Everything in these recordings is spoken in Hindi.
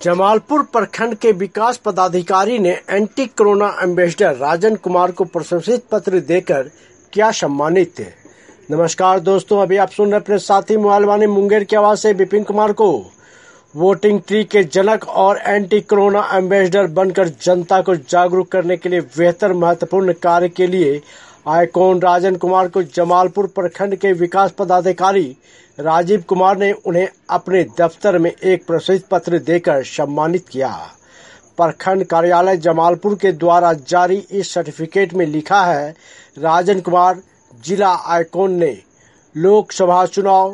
जमालपुर प्रखंड के विकास पदाधिकारी ने anti corona ambassador Rajan Kumar को प्रशंसित पत्र देकर किया सम्मानित। नमस्कार दोस्तों, अभी आप सुन रहे अपने साथी मोबाइल वाणी मुंगेर की आवाज से विपिन कुमार को। वोटिंग ट्री के जनक और एंटी कोरोना एम्बेसडर बनकर जनता को जागरूक करने के लिए बेहतर महत्वपूर्ण कार्य के लिए आइकॉन राजन कुमार को जमालपुर प्रखंड के विकास पदाधिकारी राजीव कुमार ने उन्हें अपने दफ्तर में एक प्रशस्ति पत्र देकर सम्मानित किया। प्रखंड कार्यालय जमालपुर के द्वारा जारी इस सर्टिफिकेट में लिखा है, राजन कुमार जिला आइकॉन ने लोकसभा चुनाव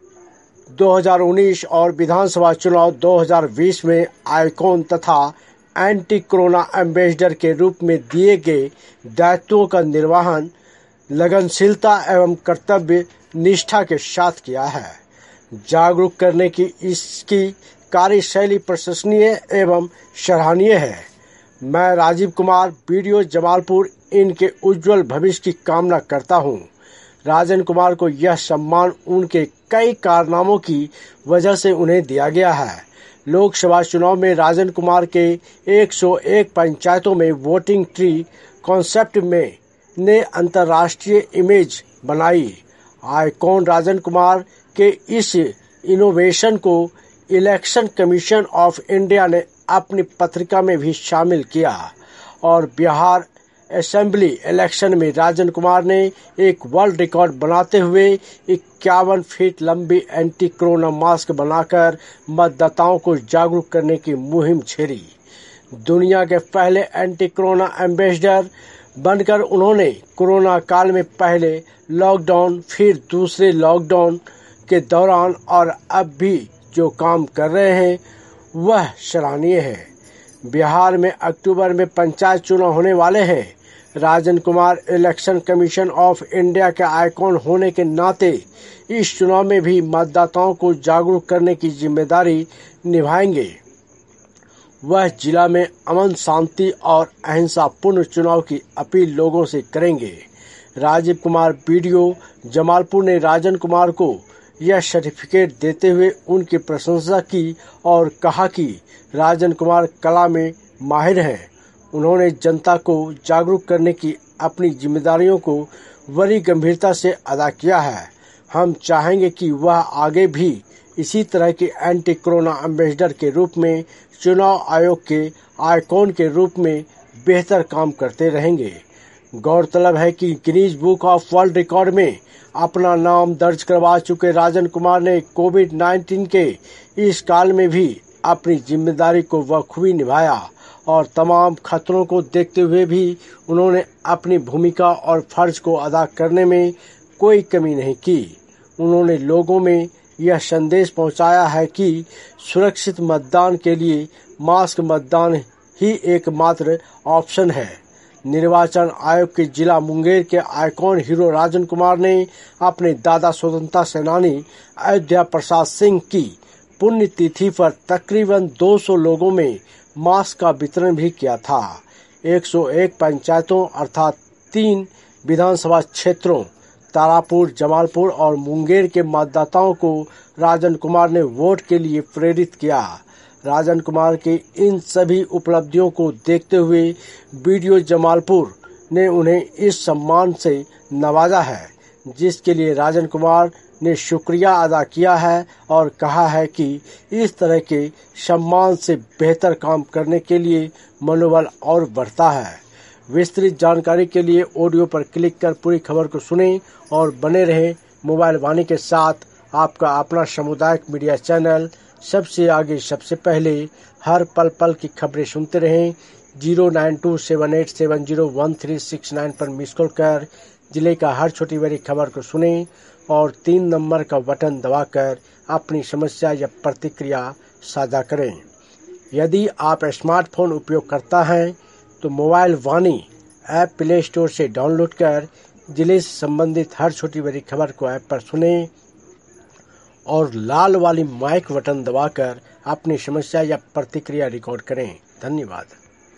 2019 और विधानसभा चुनाव 2020 में आइकॉन तथा एंटी कोरोना एम्बेसडर के रूप में दिए गए दायित्वों का निर्वहन लगनशीलता एवं कर्तव्य निष्ठा के साथ किया है। जागरूक करने की इसकी कार्यशैली प्रशंसनीय एवं सराहनीय है। मैं राजीव कुमार वीडियो जमालपुर इनके उज्जवल भविष्य की कामना करता हूं। राजन कुमार को यह सम्मान उनके कई कारनामों की वजह से उन्हें दिया गया है। लोकसभा चुनाव में राजन कुमार के 101 पंचायतों में वोटिंग ट्री कॉन्सेप्ट में ने अंतर्राष्ट्रीय इमेज बनाई। आइकॉन राजन कुमार के इस इनोवेशन को इलेक्शन कमीशन ऑफ इंडिया ने अपनी पत्रिका में भी शामिल किया और बिहार असेंबली इलेक्शन में राजन कुमार ने एक वर्ल्ड रिकॉर्ड बनाते हुए 51 फीट लंबी एंटी कोरोना मास्क बनाकर मतदाताओं को जागरूक करने की मुहिम छेड़ी। दुनिया के पहले एंटी कोरोना एम्बेसडर बनकर उन्होंने कोरोना काल में पहले लॉकडाउन, फिर दूसरे लॉकडाउन के दौरान और अब भी जो काम कर रहे हैं वह सराहनीय है। बिहार में अक्टूबर में पंचायत चुनाव होने वाले हैं। Rajan Kumar election commission of India के आइकॉन होने के नाते इस चुनाव में भी मतदाताओं को जागरूक करने की जिम्मेदारी निभाएंगे। वह जिला में अमन, शांति और अहिंसापूर्ण चुनाव की अपील लोगों से करेंगे। राजीव कुमार वीडियो जमालपुर ने राजन कुमार को यह सर्टिफिकेट देते हुए उनकी प्रशंसा की और कहा कि राजन कुमार कला में माहिर हैं। उन्होंने जनता को जागरूक करने की अपनी जिम्मेदारियों को बड़ी गंभीरता से अदा किया है। हम चाहेंगे कि वह आगे भी इसी तरह के एंटी कोरोना एम्बेसडर के रूप में चुनाव आयोग के आइकॉन के रूप में बेहतर काम करते रहेंगे। गौरतलब है कि Guinness book of world record में अपना नाम दर्ज करवा चुके राजन कुमार ने कोविड-19 के इस काल में भी अपनी जिम्मेदारी को बखूबी निभाया और तमाम खतरों को देखते हुए भी उन्होंने अपनी भूमिका और फर्ज को अदा करने में कोई कमी नहीं की। उन्होंने लोगों में यह संदेश पहुंचाया है कि सुरक्षित मतदान के लिए मास्क मतदान ही एकमात्र ऑप्शन है। निर्वाचन आयोग के जिला मुंगेर के आइकॉन हीरो राजन कुमार ने अपने दादा स्वतंत्रता सेनानी अयोध्या प्रसाद सिंह की पुण्यतिथि पर तकरीबन 200 लोगों में मास्क का वितरण भी किया था। 101 पंचायतों अर्थात 3 विधानसभा क्षेत्रों तारापुर, जमालपुर और मुंगेर के मतदाताओं को राजन कुमार ने वोट के लिए प्रेरित किया। राजन कुमार के इन सभी उपलब्धियों को देखते हुए वीडियो जमालपुर ने उन्हें इस सम्मान से नवाजा है, जिसके लिए राजन कुमार ने शुक्रिया अदा किया है और कहा है कि इस तरह के सम्मान से बेहतर काम करने के लिए मनोबल और बढ़ता है। विस्तृत जानकारी के लिए ऑडियो पर क्लिक कर पूरी खबर को सुनें और बने रहें मोबाइल वाणी के साथ। आपका अपना सामुदायिक मीडिया चैनल सबसे आगे, सबसे पहले हर पल पल की खबरें सुनते रहें। 09278701369 पर मिस कॉल कर जिले का हर छोटी बड़ी खबर को सुनें और 3 नंबर का बटन दबाकर अपनी समस्या या प्रतिक्रिया साझा करें। यदि आप स्मार्टफोन उपयोग करता हैं तो mobile Vaani app play store से डाउनलोड कर जिले से संबंधित हर छोटी बड़ी खबर को ऐप पर सुनें और लाल वाली माइक बटन दबाकर अपनी समस्या या प्रतिक्रिया रिकॉर्ड करें। धन्यवाद।